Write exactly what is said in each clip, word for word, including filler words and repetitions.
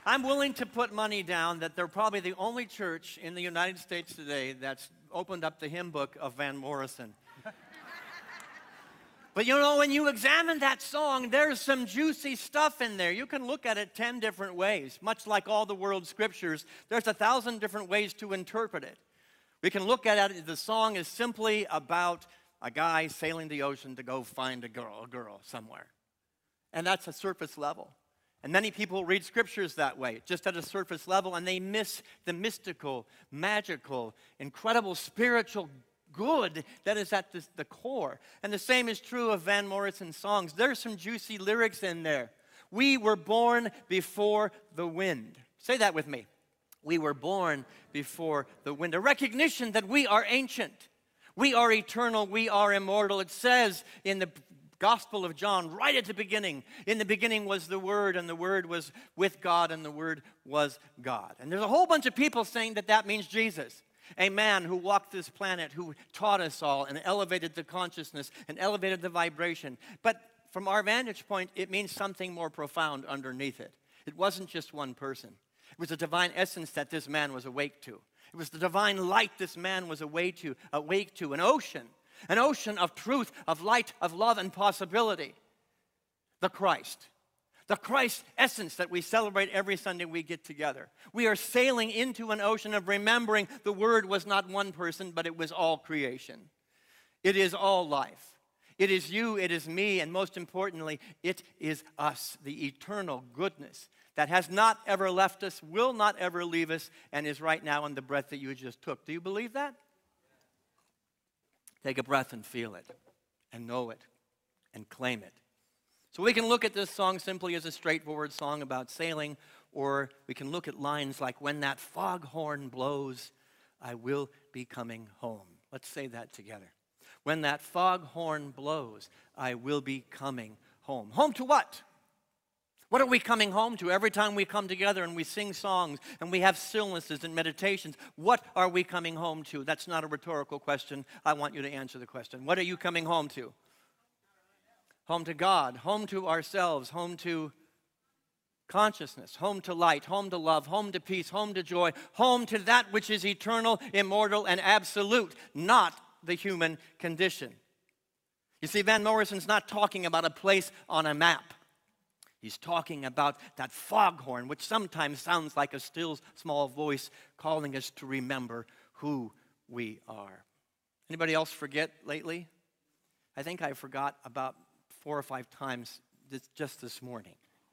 I'm willing to put money down that they're probably the only church in the United States today that's opened up the hymn book of Van Morrison. But you know, when you examine that song, there's some juicy stuff in there. You can look at it ten different ways. Much like all the world's scriptures, there's a thousand different ways to interpret it. We can look at it, the song is simply about a guy sailing the ocean to go find a girl, a girl somewhere. And that's a surface level. And many people read scriptures that way, just at a surface level, and they miss the mystical, magical, incredible spiritual good that is at the, the core. And the same is true of Van Morrison's songs. There's some juicy lyrics in there. We were born before the wind. Say that with me. We were born before the wind. A recognition that we are ancient. We are eternal. We are immortal. It says in the Gospel of John, right at the beginning, in the beginning was the Word, and the Word was with God, and the Word was God. And there's a whole bunch of people saying that that means Jesus. A man who walked this planet, who taught us all and elevated the consciousness and elevated the vibration. But from our vantage point, it means something more profound underneath it. It wasn't just one person. It was a divine essence that this man was awake to. It was the divine light this man was awake to, awake to, an ocean, an ocean of truth, of light, of love, and possibility. The Christ. The Christ essence that we celebrate every Sunday we get together. We are sailing into an ocean of remembering the Word was not one person, but it was all creation. It is all life. It is you, it is me, and most importantly, it is us, the eternal goodness that has not ever left us, will not ever leave us, and is right now in the breath that you just took. Do you believe that? Take a breath and feel it, and know it, and claim it. So we can look at this song simply as a straightforward song about sailing, or we can look at lines like, when that foghorn blows, I will be coming home. Let's say that together. When that foghorn blows, I will be coming home. Home to what? What are we coming home to? Every time we come together and we sing songs and we have stillnesses and meditations, what are we coming home to? That's not a rhetorical question. I want you to answer the question. What are you coming home to? Home to God, home to ourselves, home to consciousness, home to light, home to love, home to peace, home to joy, home to that which is eternal, immortal, and absolute, not the human condition. You see, Van Morrison's not talking about a place on a map. He's talking about that foghorn, which sometimes sounds like a still small voice calling us to remember who we are. Anybody else forget lately? I think I forgot about four or five times this, just this morning.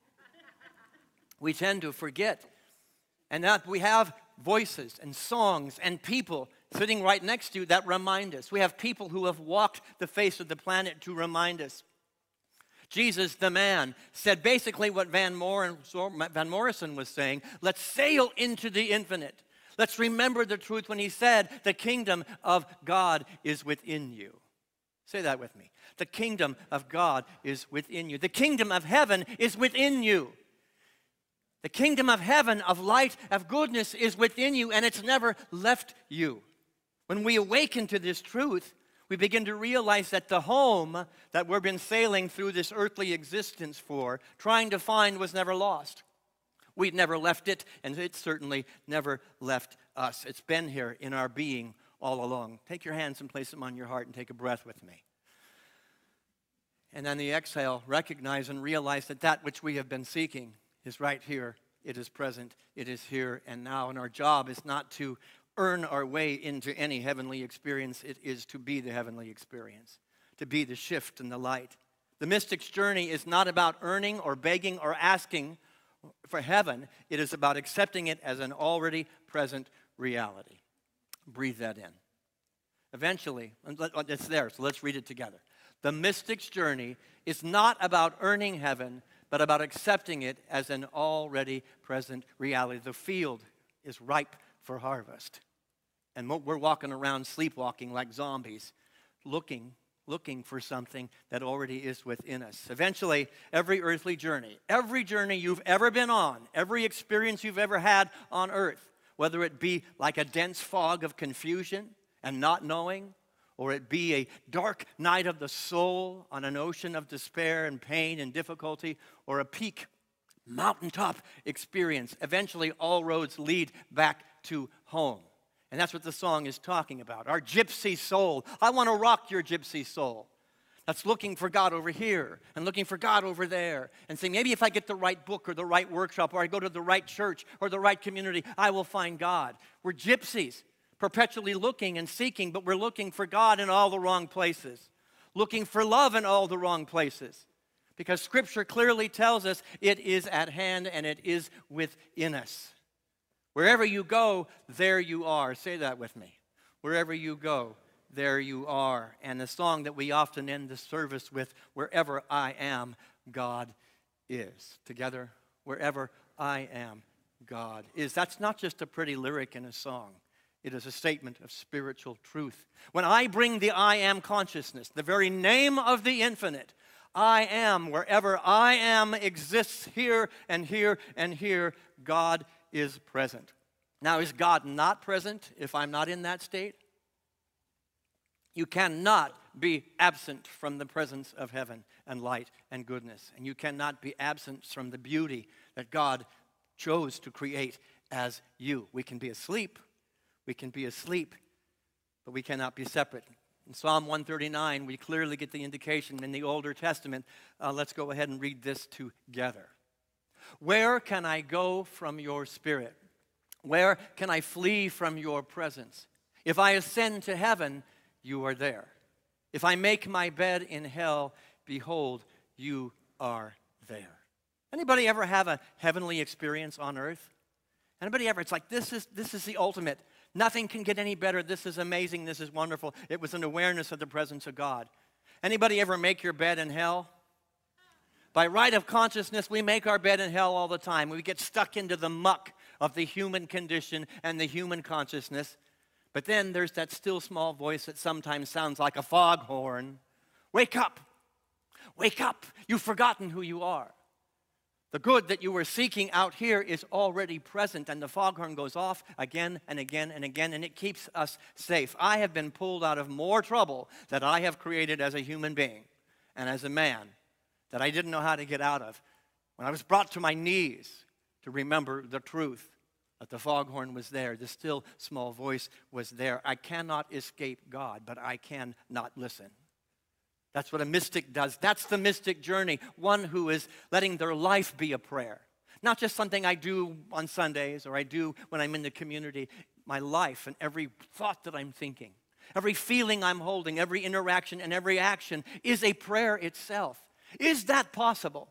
We tend to forget, and that we have voices and songs and people sitting right next to you that remind us. We have people who have walked the face of the planet to remind us. Jesus, the man, said basically what Van, Moor- Van Morrison was saying. Let's sail into the infinite. Let's remember the truth when he said, the kingdom of God is within you. Say that with me. The kingdom of God is within you. The kingdom of heaven is within you. The kingdom of heaven, of light, of goodness is within you, and it's never left you. When we awaken to this truth, we begin to realize that the home that we've been sailing through this earthly existence for, trying to find, was never lost. We'd never left it, and it certainly never left us. It's been here in our being all along. Take your hands and place them on your heart and take a breath with me. And then the exhale, recognize and realize that that which we have been seeking is right here. It is present. It is here and now. And our job is not to earn our way into any heavenly experience. It is to be the heavenly experience, to be the shift and the light. The mystic's journey is not about earning or begging or asking for heaven. It is about accepting it as an already present reality. Breathe that in. Eventually, it's there, so let's read it together. The mystic's journey is not about earning heaven, but about accepting it as an already present reality. The field is ripe for harvest. And we're walking around sleepwalking like zombies, looking, looking for something that already is within us. Eventually, every earthly journey, every journey you've ever been on, every experience you've ever had on earth, whether it be like a dense fog of confusion and not knowing, or it be a dark night of the soul on an ocean of despair and pain and difficulty, or a peak mountaintop experience. Eventually, all roads lead back to home. And that's what the song is talking about. Our gypsy soul. I want to rock your gypsy soul. That's looking for God over here and looking for God over there and saying, maybe if I get the right book or the right workshop or I go to the right church or the right community, I will find God. We're gypsies, perpetually looking and seeking, but we're looking for God in all the wrong places, looking for love in all the wrong places, because Scripture clearly tells us it is at hand and it is within us. Wherever you go, there you are. Say that with me. Wherever you go, there you are. And the song that we often end the service with, wherever I am, God is. Together, wherever I am, God is. That's not just a pretty lyric in a song. It is a statement of spiritual truth. When I bring the I am consciousness, the very name of the infinite, I am, wherever I am exists here and here and here, God is present. Now, is God not present if I'm not in that state? You cannot be absent from the presence of heaven and light and goodness. And you cannot be absent from the beauty that God chose to create as you. We can be asleep. We can be asleep, but we cannot be separate. In Psalm one thirty-nine, we clearly get the indication in the Older Testament. Uh, let's go ahead and read this together. Where can I go from your spirit? Where can I flee from your presence? If I ascend to heaven, you are there. If I make my bed in hell, behold, you are there. Anybody ever have a heavenly experience on earth? Anybody ever? It's like, this is, this is the ultimate. Nothing can get any better. This is amazing. This is wonderful. It was an awareness of the presence of God. Anybody ever make your bed in hell? By right of consciousness, we make our bed in hell all the time. We get stuck into the muck of the human condition and the human consciousness. But then there's that still small voice that sometimes sounds like a foghorn. Wake up. Wake up. You've forgotten who you are. The good that you were seeking out here is already present, and the foghorn goes off again and again and again, and it keeps us safe. I have been pulled out of more trouble that I have created as a human being and as a man that I didn't know how to get out of when I was brought to my knees to remember the truth that the foghorn was there, the still small voice was there. I cannot escape God, but I can not listen. That's what a mystic does. That's the mystic journey, one who is letting their life be a prayer. Not just something I do on Sundays or I do when I'm in the community. My life and every thought that I'm thinking, every feeling I'm holding, every interaction and every action is a prayer itself. Is that possible?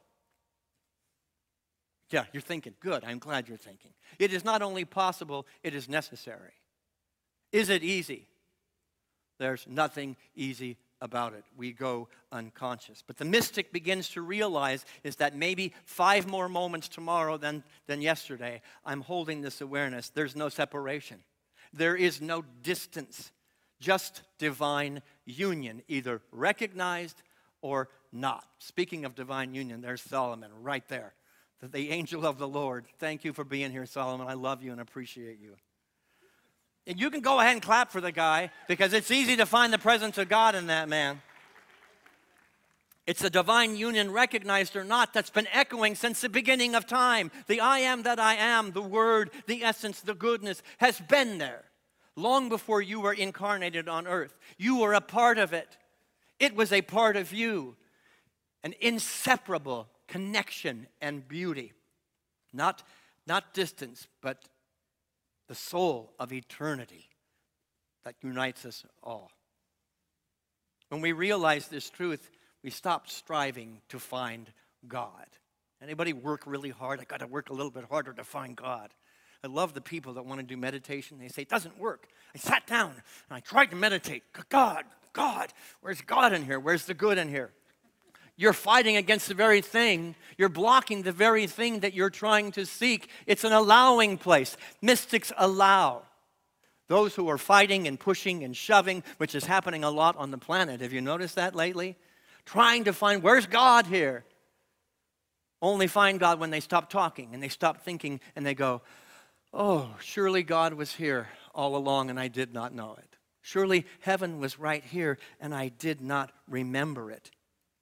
Yeah, you're thinking. Good, I'm glad you're thinking. It is not only possible, it is necessary. Is it easy? There's nothing easy about it. We go unconscious. But the mystic begins to realize is that maybe five more moments tomorrow than, than yesterday, I'm holding this awareness. There's no separation. There is no distance. Just divine union, either recognized or not. Speaking of divine union, there's Solomon right there. The, the angel of the Lord. Thank you for being here, Solomon. I love you and appreciate you. And you can go ahead and clap for the guy because it's easy to find the presence of God in that man. It's the divine union, recognized or not, that's been echoing since the beginning of time. The I am that I am, the word, the essence, the goodness has been there long before you were incarnated on earth. You were a part of it. It was a part of you. An inseparable connection and beauty. Not, not distance, but the soul of eternity that unites us all. When we realize this truth, we stop striving to find God. Anybody work really hard? I got to work a little bit harder to find God. I love the people that want to do meditation. They say, it doesn't work. I sat down and I tried to meditate. God, God, where's God in here? Where's the good in here? You're fighting against the very thing. You're blocking the very thing that you're trying to seek. It's an allowing place. Mystics allow. Those who are fighting and pushing and shoving, which is happening a lot on the planet. Have you noticed that lately? Trying to find, where's God here? Only find God when they stop talking and they stop thinking and they go, oh, surely God was here all along and I did not know it. Surely heaven was right here and I did not remember it.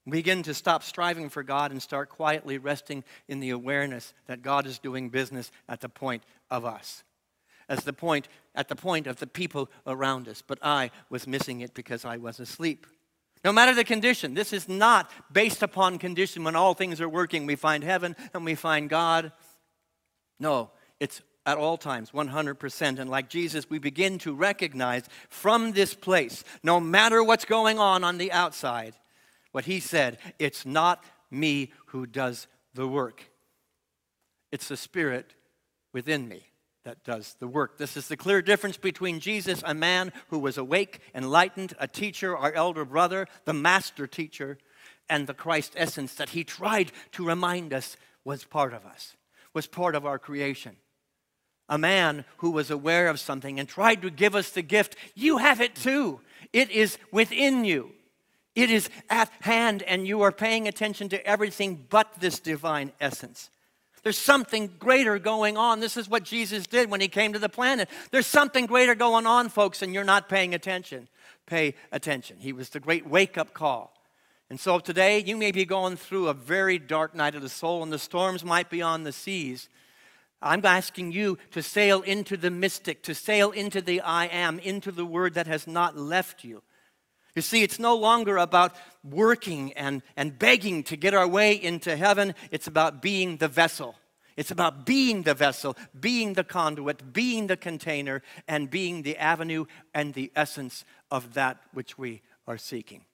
Begin to stop striving for God and start quietly resting in the awareness that God is doing business at the point of us. As the point, at the point of the people around us. But I was missing it because I was asleep. No matter the condition, this is not based upon condition. When all things are working, we find heaven and we find God. No, it's at all times, one hundred percent. And like Jesus, we begin to recognize from this place, no matter what's going on on the outside, what he said, it's not me who does the work. It's the Spirit within me that does the work. This is the clear difference between Jesus, a man who was awake, enlightened, a teacher, our elder brother, the master teacher, and the Christ essence that he tried to remind us was part of us, was part of our creation. A man who was aware of something and tried to give us the gift. You have it too. It is within you. It is at hand, and you are paying attention to everything but this divine essence. There's something greater going on. This is what Jesus did when he came to the planet. There's something greater going on, folks, and you're not paying attention. Pay attention. He was the great wake-up call. And so today, you may be going through a very dark night of the soul, and the storms might be on the seas. I'm asking you to sail into the mystic, to sail into the I am, into the word that has not left you. You see, it's no longer about working and, and begging to get our way into heaven. It's about being the vessel. It's about being the vessel, being the conduit, being the container, and being the avenue and the essence of that which we are seeking.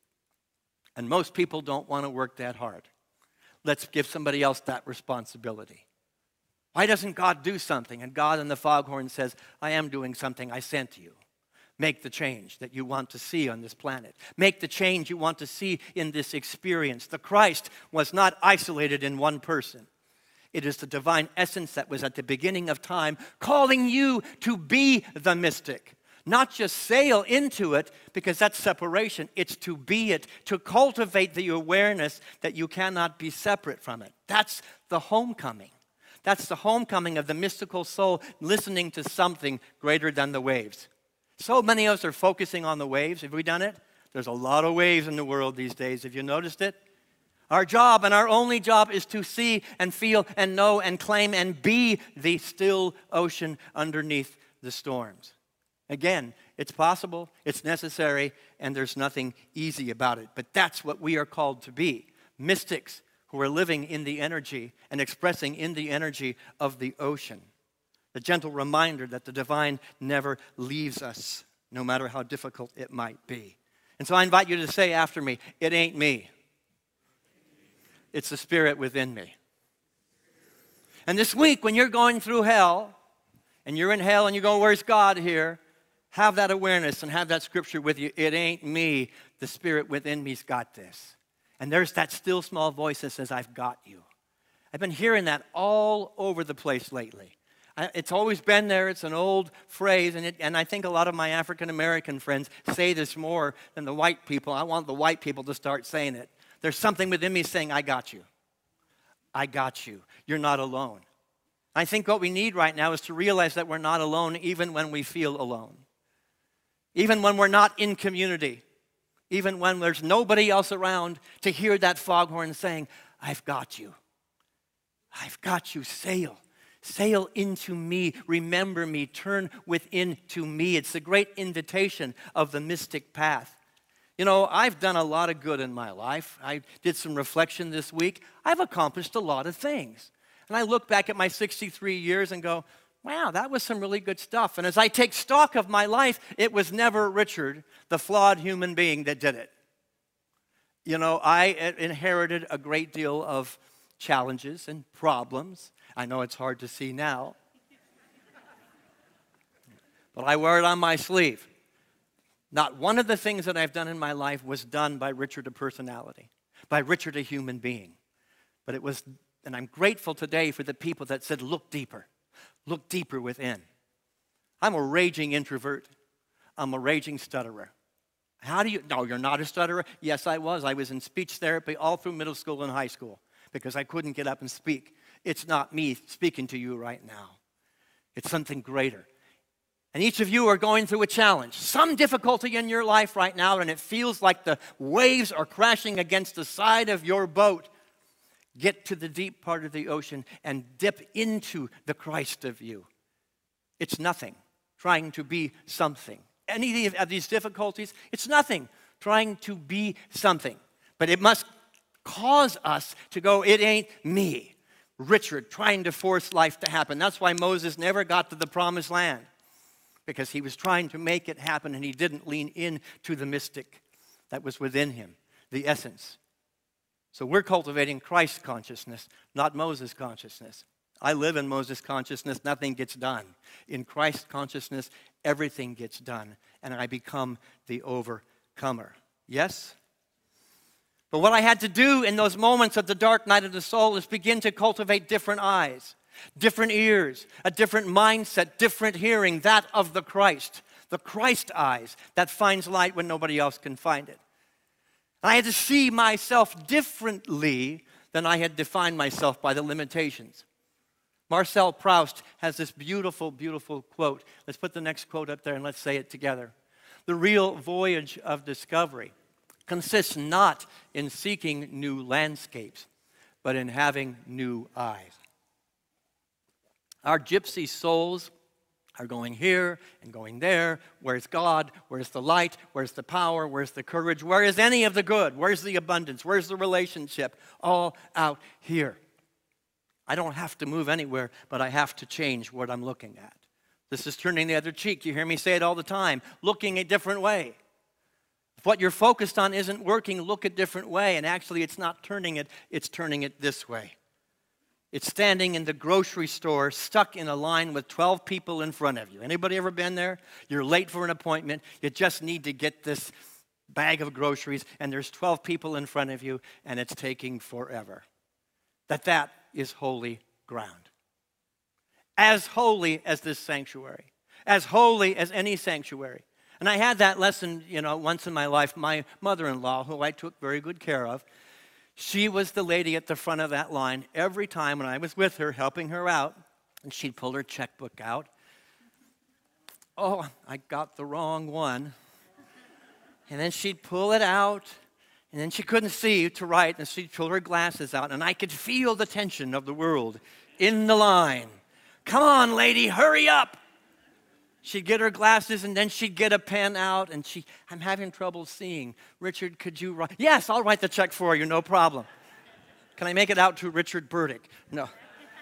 And most people don't want to work that hard. Let's give somebody else that responsibility. Why doesn't God do something? And God in the foghorn says, I am doing something. I sent you. Make the change that you want to see on this planet. Make the change you want to see in this experience. The Christ was not isolated in one person. It is the divine essence that was at the beginning of time calling you to be the mystic. Not just sail into it, because that's separation. It's to be it, to cultivate the awareness that you cannot be separate from it. That's the homecoming. That's the homecoming of the mystical soul listening to something greater than the waves. So many of us are focusing on the waves. Have we done it? There's a lot of waves in the world these days. Have you noticed it? Our job and our only job is to see and feel and know and claim and be the still ocean underneath the storms. Again, it's possible, it's necessary, and there's nothing easy about it. But that's what we are called to be. Mystics who are living in the energy and expressing in the energy of the ocean. The gentle reminder that the divine never leaves us, no matter how difficult it might be. And so I invite you to say after me, it ain't me. It's the Spirit within me. And this week, when you're going through hell, and you're in hell and you go, where's God here? Have that awareness and have that scripture with you. It ain't me. The Spirit within me's got this. And there's that still small voice that says, I've got you. I've been hearing that all over the place lately. I, it's always been there. It's an old phrase. And, it, and I think a lot of my African-American friends say this more than the white people. I want the white people to start saying it. There's something within me saying, I got you. I got you. You're not alone. I think what we need right now is to realize that we're not alone even when we feel alone. Even when we're not in community. Even when there's nobody else around, to hear that foghorn saying, I've got you. I've got you. Sail. Sail into me. Remember me. Turn within to me. It's the great invitation of the mystic path. You know, I've done a lot of good in my life. I did some reflection this week. I've accomplished a lot of things. And I look back at my sixty-three years and go, wow, that was some really good stuff. And as I take stock of my life, it was never Richard, the flawed human being, that did it. You know, I inherited a great deal of challenges and problems. I know it's hard to see now. But I wear it on my sleeve. Not one of the things that I've done in my life was done by Richard, a personality, by Richard, a human being. But it was, and I'm grateful today for the people that said, look deeper. Look deeper within. I'm a raging introvert. I'm a raging stutterer. How do you, no, you're not a stutterer? Yes, I was. I was in speech therapy all through middle school and high school because I couldn't get up and speak. It's not me speaking to you right now. It's something greater. And each of you are going through a challenge, some difficulty in your life right now, and it feels like the waves are crashing against the side of your boat. Get to the deep part of the ocean and dip into the Christ of you. It's nothing trying to be something. Any of these difficulties, it's nothing trying to be something. But it must cause us to go, it ain't me, Richard, trying to force life to happen. That's why Moses never got to the promised land, because he was trying to make it happen and he didn't lean in to the mystic that was within him, the essence. So we're cultivating Christ consciousness, not Moses consciousness. I live in Moses consciousness, nothing gets done. In Christ consciousness, everything gets done, and I become the overcomer. Yes? But what I had to do in those moments of the dark night of the soul is begin to cultivate different eyes, different ears, a different mindset, different hearing, that of the Christ, the Christ eyes that finds light when nobody else can find it. I had to see myself differently than I had defined myself by the limitations. Marcel Proust has this beautiful, beautiful quote. Let's put the next quote up there and let's say it together. The real voyage of discovery consists not in seeking new landscapes, but in having new eyes. Our gypsy souls are going here and going there. Where's God? Where's the light? Where's the power? Where's the courage? Where is any of the good? Where's the abundance? Where's the relationship? All out here. I don't have to move anywhere, but I have to change what I'm looking at. This is turning the other cheek. You hear me say it all the time. Looking a different way. If what you're focused on isn't working, look a different way. And actually, it's not turning it, it's turning it this way. It's standing in the grocery store, stuck in a line with twelve people in front of you. Anybody ever been there? You're late for an appointment. You just need to get this bag of groceries, and there's twelve people in front of you, and it's taking forever. That that is holy ground. As holy as this sanctuary. As holy as any sanctuary. And I had that lesson, you know, once in my life. My mother-in-law, who I took very good care of, she was the lady at the front of that line every time when I was with her, helping her out, and she'd pull her checkbook out. Oh, I got the wrong one. And then she'd pull it out, and then she couldn't see to write, and she'd pull her glasses out, and I could feel the tension of the world in the line. Come on, lady, hurry up. She'd get her glasses, and then she'd get a pen out, and she, I'm having trouble seeing. Richard, could you write? Yes, I'll write the check for you, no problem. Can I make it out to Richard Burdick? No.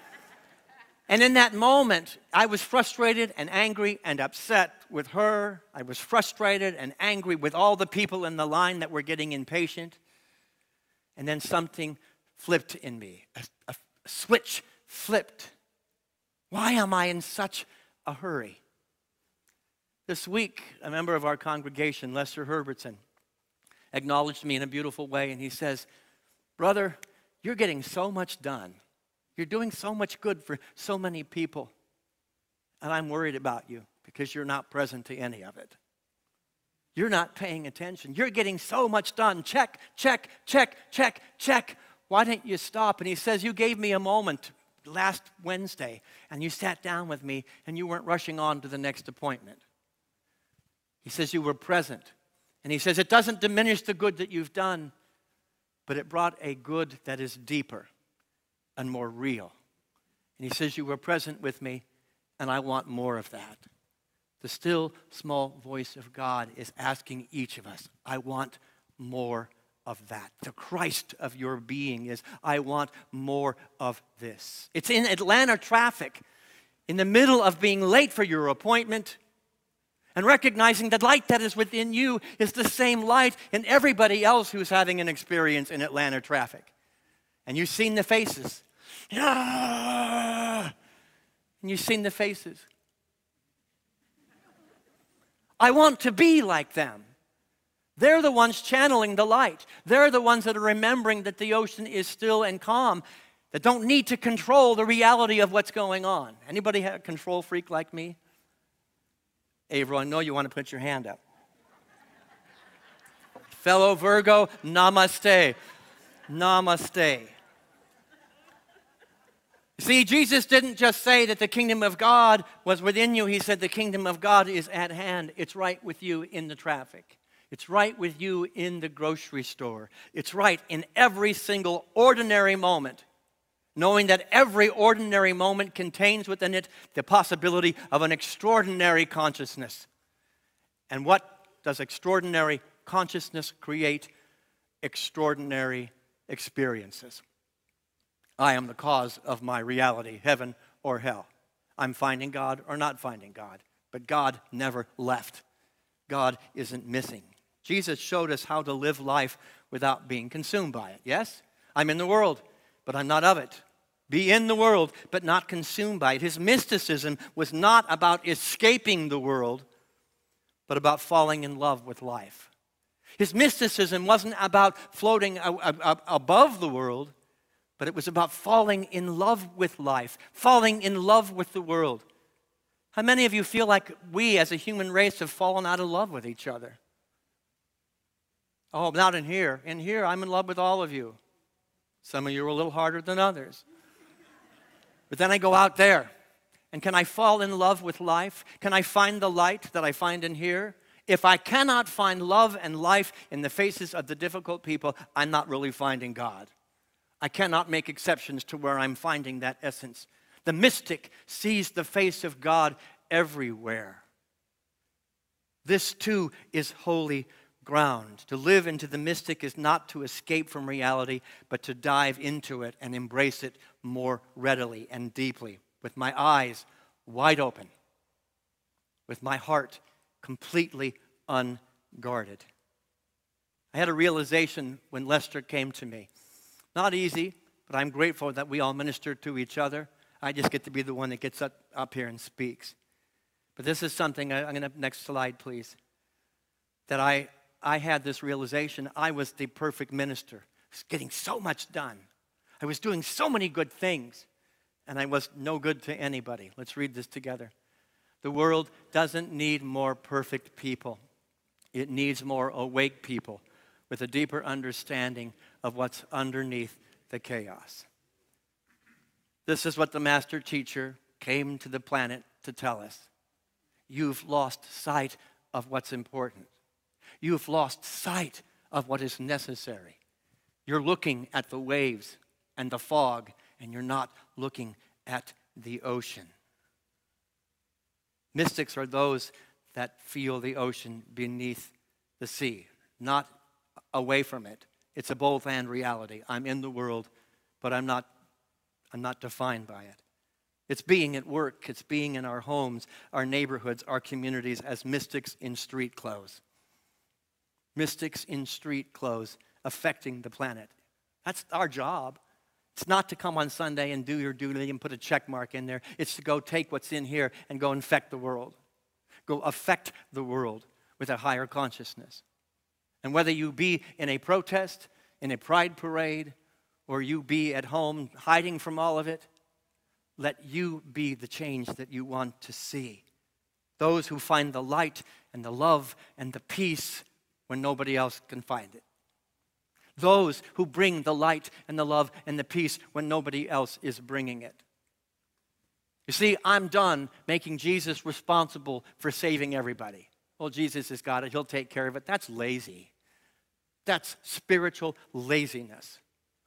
And in that moment, I was frustrated and angry and upset with her. I was frustrated and angry with all the people in the line that were getting impatient. And then something flipped in me. A, a switch flipped. Why am I in such a hurry? This week, a member of our congregation, Lester Herbertson, acknowledged me in a beautiful way, and he says, brother, you're getting so much done. You're doing so much good for so many people, and I'm worried about you because you're not present to any of it. You're not paying attention. You're getting so much done. Check, check, check, check, check. Why don't you stop? And he says, you gave me a moment last Wednesday, and you sat down with me, and you weren't rushing on to the next appointment. He says you were present. And he says it doesn't diminish the good that you've done, but it brought a good that is deeper and more real. And he says you were present with me, and I want more of that. The still small voice of God is asking each of us, I want more of that. The Christ of your being is, I want more of this. It's in Atlanta traffic, in the middle of being late for your appointment, and recognizing that light that is within you is the same light in everybody else who's having an experience in Atlanta traffic. And you've seen the faces. And you've seen the faces. I want to be like them. They're the ones channeling the light. They're the ones that are remembering that the ocean is still and calm, that don't need to control the reality of what's going on. Anybody have a control freak like me? Avro, I know you want to put your hand up. Fellow Virgo, namaste. Namaste. See, Jesus didn't just say that the kingdom of God was within you. He said the kingdom of God is at hand. It's right with you in the traffic. It's right with you in the grocery store. It's right in every single ordinary moment, knowing that every ordinary moment contains within it the possibility of an extraordinary consciousness. And what does extraordinary consciousness create? Extraordinary experiences. I am the cause of my reality, heaven or hell. I'm finding God or not finding God. But God never left. God isn't missing. Jesus showed us how to live life without being consumed by it. Yes? I'm in the world, but I'm not of it. Be in the world, but not consumed by it. His mysticism was not about escaping the world, but about falling in love with life. His mysticism wasn't about floating a- a- a- above the world, but it was about falling in love with life, falling in love with the world. How many of you feel like we as a human race have fallen out of love with each other? Oh, not in here. In here, I'm in love with all of you. Some of you are a little harder than others. But then I go out there, and can I fall in love with life? Can I find the light that I find in here? If I cannot find love and life in the faces of the difficult people, I'm not really finding God. I cannot make exceptions to where I'm finding that essence. The mystic sees the face of God everywhere. This too is holy ground. To live into the mystic is not to escape from reality, but to dive into it and embrace it more readily and deeply, with my eyes wide open, with my heart completely unguarded. I had a realization when Lester came to me. Not easy, but I'm grateful that we all minister to each other. I just get to be the one that gets up, up here and speaks. But this is something, I, I'm going to, next slide please, that I, I had this realization. I was the perfect minister. I was getting so much done. I was doing so many good things, and I was no good to anybody. Let's read this together. The world doesn't need more perfect people. It needs more awake people with a deeper understanding of what's underneath the chaos. This is what the master teacher came to the planet to tell us. You've lost sight of what's important. You've lost sight of what is necessary. You're looking at the waves and the fog, and you're not looking at the ocean. Mystics are those that feel the ocean beneath the sea, not away from it. It's a both and reality. I'm in the world, but I'm not, I'm not defined by it. It's being at work. It's being in our homes, our neighborhoods, our communities as mystics in street clothes. Mystics in street clothes affecting the planet. That's our job. It's not to come on Sunday and do your duty and put a check mark in there. It's to go take what's in here and go infect the world. Go affect the world with a higher consciousness. And whether you be in a protest, in a pride parade, or you be at home hiding from all of it, let you be the change that you want to see. Those who find the light and the love and the peace when nobody else can find it. Those who bring the light and the love and the peace when nobody else is bringing it. You see, I'm done making Jesus responsible for saving everybody. Well, Jesus has got it. He'll take care of it. That's lazy. That's spiritual laziness.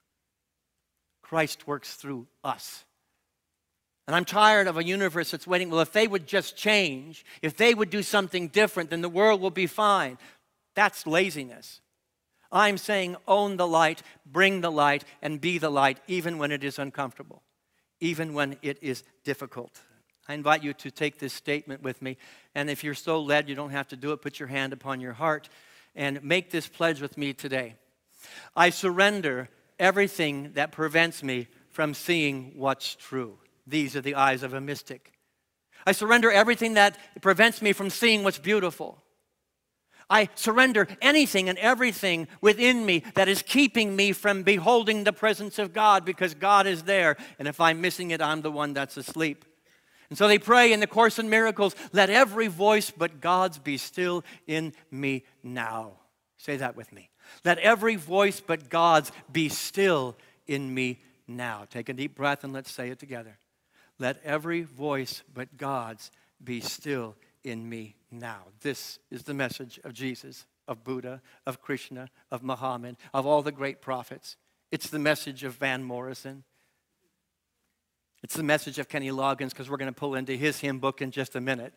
Christ works through us. And I'm tired of a universe that's waiting. Well, if they would just change, if they would do something different, then the world will be fine. That's laziness. I'm saying own the light, bring the light, and be the light, even when it is uncomfortable, even when it is difficult. I invite you to take this statement with me. And if you're so led, you don't have to do it. Put your hand upon your heart and make this pledge with me today. I surrender everything that prevents me from seeing what's true. These are the eyes of a mystic. I surrender everything that prevents me from seeing what's beautiful. I surrender anything and everything within me that is keeping me from beholding the presence of God, because God is there, and if I'm missing it, I'm the one that's asleep. And so they pray in the Course in Miracles, let every voice but God's be still in me now. Say that with me. Let every voice but God's be still in me now. Take a deep breath and let's say it together. Let every voice but God's be still in me now. This is the message of Jesus, of Buddha, of Krishna, of Muhammad, of all the great prophets. It's the message of Van Morrison. It's the message of Kenny Loggins, because we're going to pull into his hymn book in just a minute.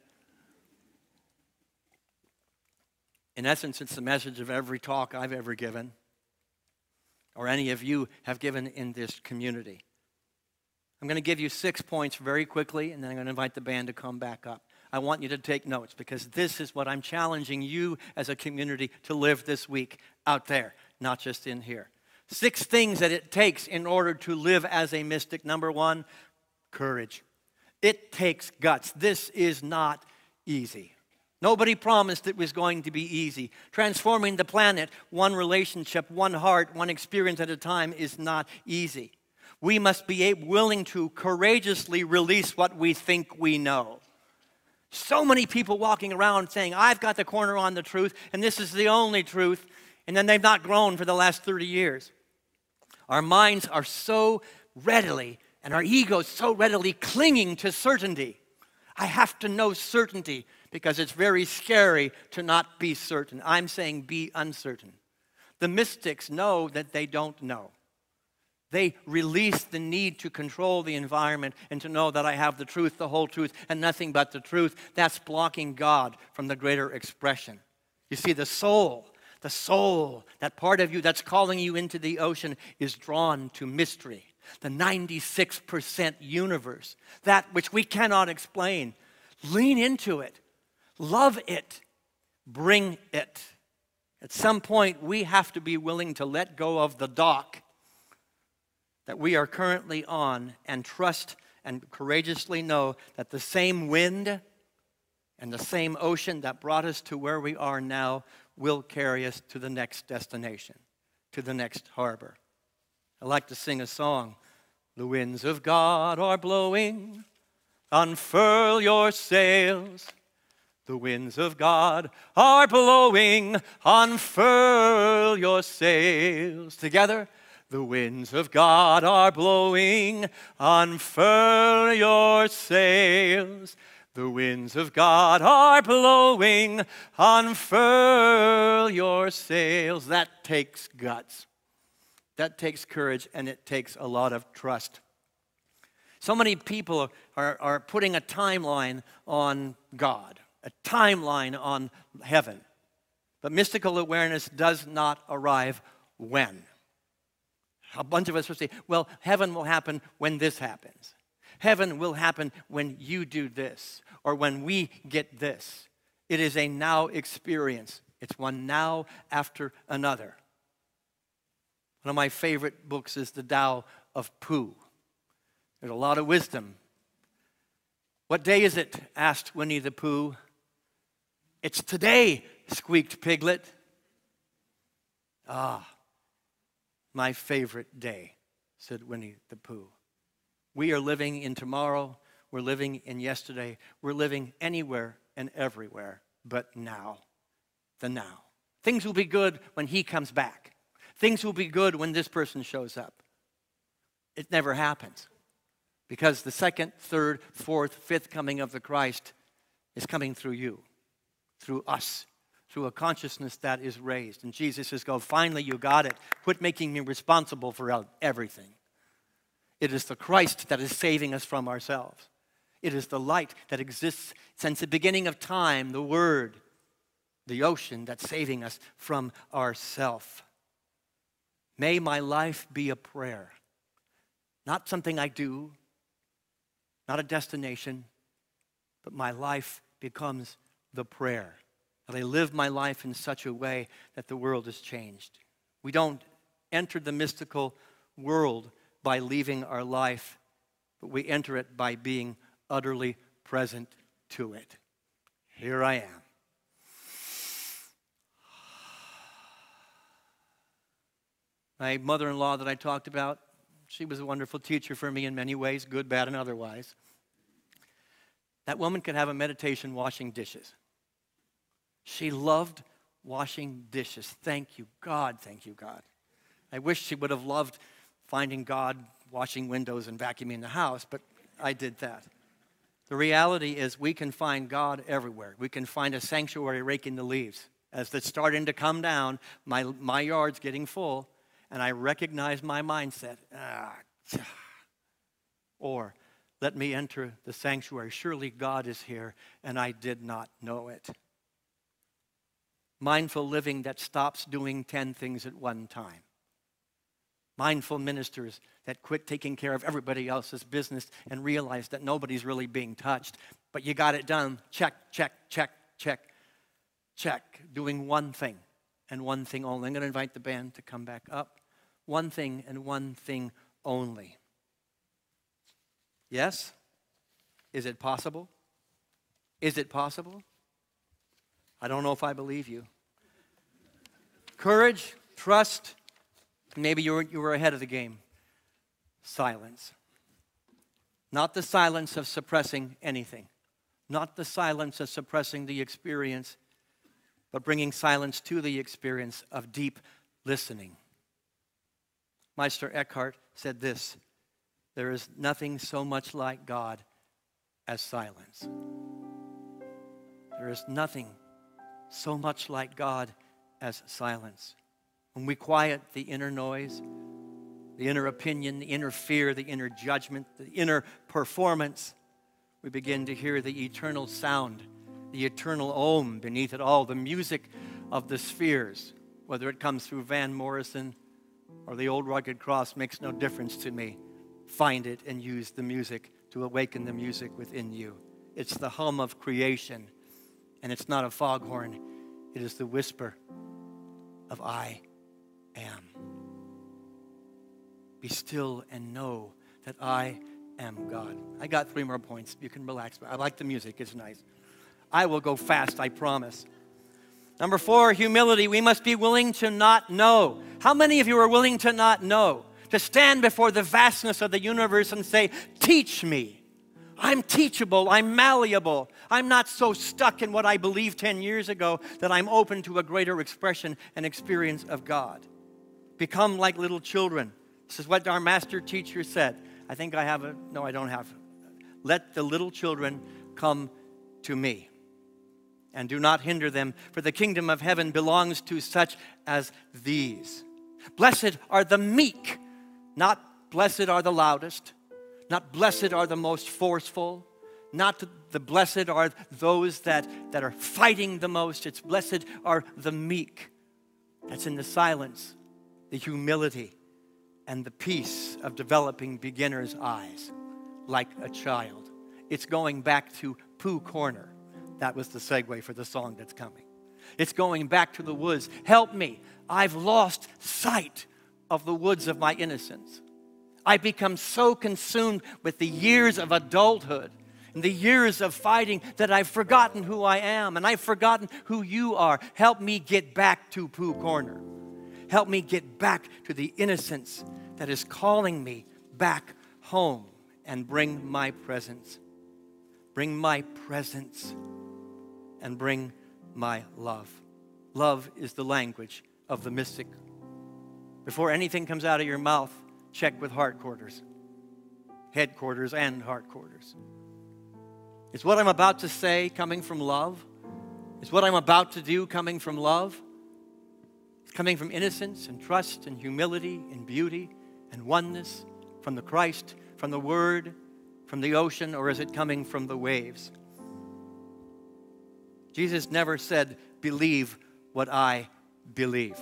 In essence, it's the message of every talk I've ever given, or any of you have given in this community. I'm going to give you six points very quickly, and then I'm going to invite the band to come back up. I want you to take notes, because this is what I'm challenging you as a community to live this week out there, not just in here. Six things that it takes in order to live as a mystic. Number one, courage. It takes guts. This is not easy. Nobody promised it was going to be easy. Transforming the planet, one relationship, one heart, one experience at a time, is not easy. We must be willing to courageously release what we think we know. So many people walking around saying, I've got the corner on the truth, and this is the only truth, and then they've not grown for the last thirty years. Our minds are so readily, and our egos so readily clinging to certainty. I have to know certainty, because it's very scary to not be certain. I'm saying be uncertain. The mystics know that they don't know. They release the need to control the environment and to know that I have the truth, the whole truth, and nothing but the truth. That's blocking God from the greater expression. You see, the soul, the soul, that part of you that's calling you into the ocean, is drawn to mystery. The ninety-six percent universe, that which we cannot explain. Lean into it. Love it. Bring it. At some point, we have to be willing to let go of the dock that we are currently on and trust and courageously know that the same wind and the same ocean that brought us to where we are now will carry us to the next destination, to the next harbor. I like to sing a song. The winds of God are blowing, unfurl your sails. The winds of God are blowing, unfurl your sails. Together. The winds of God are blowing, unfurl your sails. The winds of God are blowing, unfurl your sails. That takes guts. That takes courage, and it takes a lot of trust. So many people are, are putting a timeline on God, a timeline on heaven. But mystical awareness does not arrive when. A bunch of us will say, well, heaven will happen when this happens. Heaven will happen when you do this, or when we get this. It is a now experience. It's one now after another. One of my favorite books is The Tao of Pooh. There's a lot of wisdom. What day is it? Asked Winnie the Pooh. It's today, squeaked Piglet. Ah. My favorite day, said Winnie the Pooh. We are living in tomorrow. We're living in yesterday. We're living anywhere and everywhere but now. The now. Things will be good when he comes back. Things will be good when this person shows up. It never happens. Because the second, third, fourth, fifth coming of the Christ is coming through you, through us. Through a consciousness that is raised. And Jesus says, go, finally you got it. Quit making me responsible for everything. It is the Christ that is saving us from ourselves. It is the light that exists since the beginning of time, the Word, the ocean that's saving us from ourself. May my life be a prayer. Not something I do, not a destination, but my life becomes the prayer. That I live my life in such a way that the world is changed. We don't enter the mystical world by leaving our life, but we enter it by being utterly present to it. Here I am. My mother-in-law that I talked about, she was a wonderful teacher for me in many ways, good, bad, and otherwise. That woman could have a meditation washing dishes. She loved washing dishes. Thank you, God. Thank you, God. I wish she would have loved finding God washing windows and vacuuming the house, but I did that. The reality is we can find God everywhere. We can find a sanctuary raking the leaves. As it's starting to come down, my, my yard's getting full, and I recognize my mindset. Ah, or let me enter the sanctuary. Surely God is here, and I did not know it. Mindful living that stops doing ten things at one time. Mindful ministers that quit taking care of everybody else's business and realize that nobody's really being touched. But you got it done. Check, check, check, check, check. Doing one thing and one thing only. I'm going to invite the band to come back up. One thing and one thing only. Yes? Is it possible? Is it possible? I don't know if I believe you. Courage, trust. Maybe you were, you were ahead of the game. Silence. Not the silence of suppressing anything. Not the silence of suppressing the experience, but bringing silence to the experience of deep listening. Meister Eckhart said this: there is nothing so much like God as silence. There is nothing so much like God as silence. When we quiet the inner noise, the inner opinion, the inner fear, the inner judgment, the inner performance, we begin to hear the eternal sound, the eternal Om beneath it all, the music of the spheres. Whether it comes through Van Morrison or the Old Rugged Cross makes no difference to me. Find it and use the music to awaken the music within you. It's the hum of creation, and it's not a foghorn. It is the whisper of I am. Be still and know that I am God. I got three more points. You can relax. I like the music. It's nice. I will go fast, I promise. Number four, humility. We must be willing to not know. How many of you are willing to not know? To stand before the vastness of the universe and say, teach me. I'm teachable. I'm malleable. I'm not so stuck in what I believed ten years ago that I'm open to a greater expression and experience of God. Become like little children. This is what our master teacher said. I think I have a, no, I don't have. Let the little children come to me, and do not hinder them, for the kingdom of heaven belongs to such as these. Blessed are the meek, not blessed are the loudest, not blessed are the most forceful, not the blessed are those that, that are fighting the most. It's blessed are the meek. That's in the silence, the humility, and the peace of developing beginner's eyes, like a child. It's going back to Pooh Corner. That was the segue for the song that's coming. It's going back to the woods. Help me. I've lost sight of the woods of my innocence. I've become so consumed with the years of adulthood and the years of fighting that I've forgotten who I am, and I've forgotten who you are. Help me get back to Pooh Corner. Help me get back to the innocence that is calling me back home, and bring my presence. Bring my presence and bring my love. Love is the language of the mystic. Before anything comes out of your mouth, check with heart quarters. Headquarters and heart quarters. Is what I'm about to say coming from love? Is what I'm about to do coming from love? It's coming from innocence and trust and humility and beauty and oneness from the Christ, from the Word, from the ocean, or is it coming from the waves? Jesus never said, believe what I believe.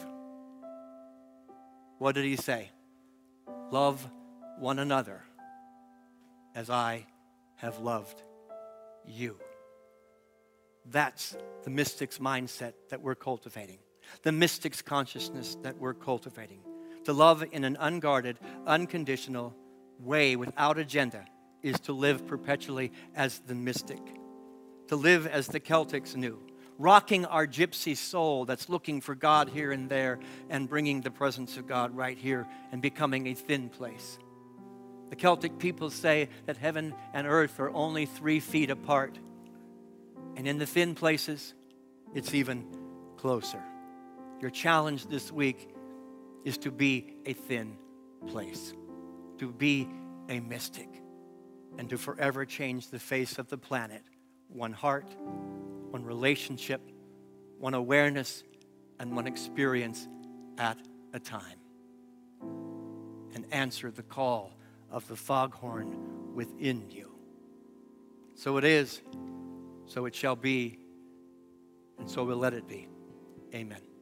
What did he say? Love one another as I have loved you. That's the mystic's mindset that we're cultivating. The mystic's consciousness that we're cultivating. To love in an unguarded, unconditional way without agenda is to live perpetually as the mystic. To live as the Celtics knew. Rocking our gypsy soul that's looking for God here and there and bringing the presence of God right here and becoming a thin place. The Celtic people say that heaven and earth are only three feet apart. And in the thin places, it's even closer. Your challenge this week is to be a thin place. to be a mystic and to forever change the face of the planet. One heart, one relationship, one awareness, and one experience at a time. And answer the call of the foghorn within you. So it is, so it shall be, and so we'll let it be. Amen.